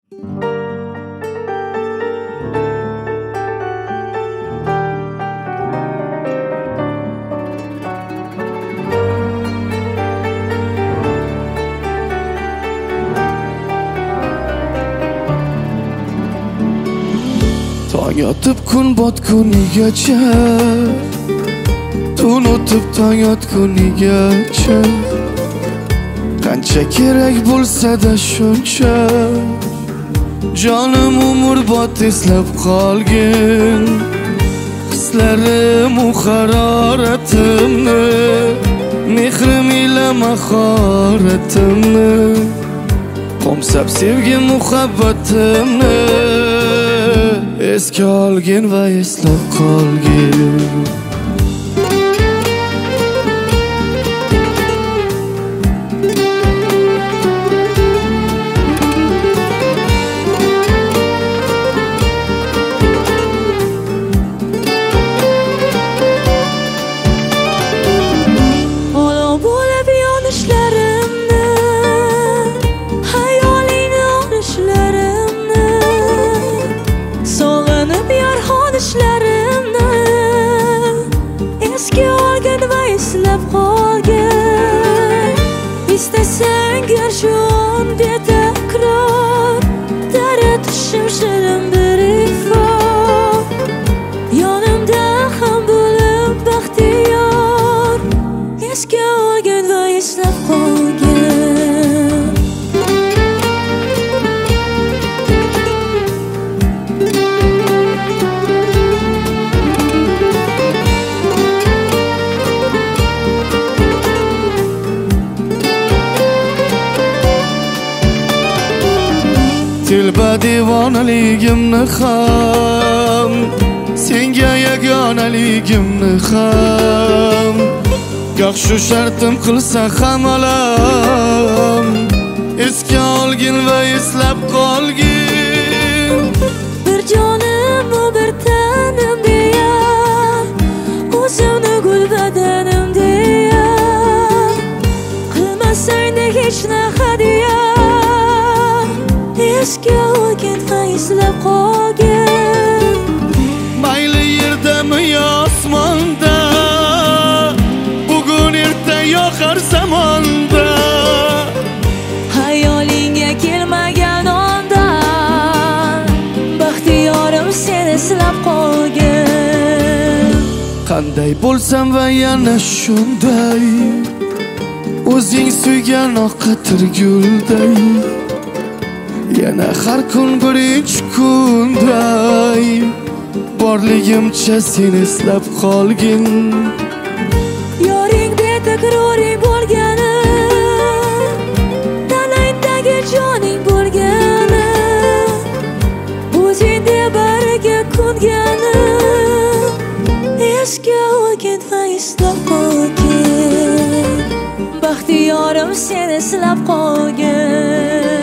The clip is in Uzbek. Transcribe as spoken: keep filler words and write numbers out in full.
Tong yotib kun botgunigacha, tun o'tib tong yotgunigacha, qancha kerak bo'lsa-da shuncha, jonim umrbod eslab qolgin hislarim u haroratimni, mehrim ila mahoratimni, qo'msab sevgi muhabbatimni esga olgin va eslab qolgin. Eski olgin va eslab qolgin. İstesang gör shu on betakror, taratishim shirin bir ifor, yonimda ham bo'lib baxtiyor. Eski olgin va eslab qolgin. Tilba devonaligimni ham, senga yagonaligimni ham, goh shu shartim qilsa ham olam, esga olgin va eslab qolgin. Bir jonim u bir tanim deya, o'zimni gul badanim deya, qilmasang-da hech na hadiya. Eski olgin va eslab qolgin. Mayli yerdami yo osmonda, bugun erta yo har zamonda, hayolingga kelmagan ondan, baxtiyorim sen eslab qolgin. Qanday bo'lsam va yana shunday, o'zing suygan oqatir gulday, yana har kun birinchi kunday, borligimcha sen eslab qolgin. Yoring betakroring bo'lgani, tanangdagi joning bo'lgani, o'zingda bariga ko'ngani, esga olgin va eslab qolgin. Baxtiyorim sen eslab qolgin.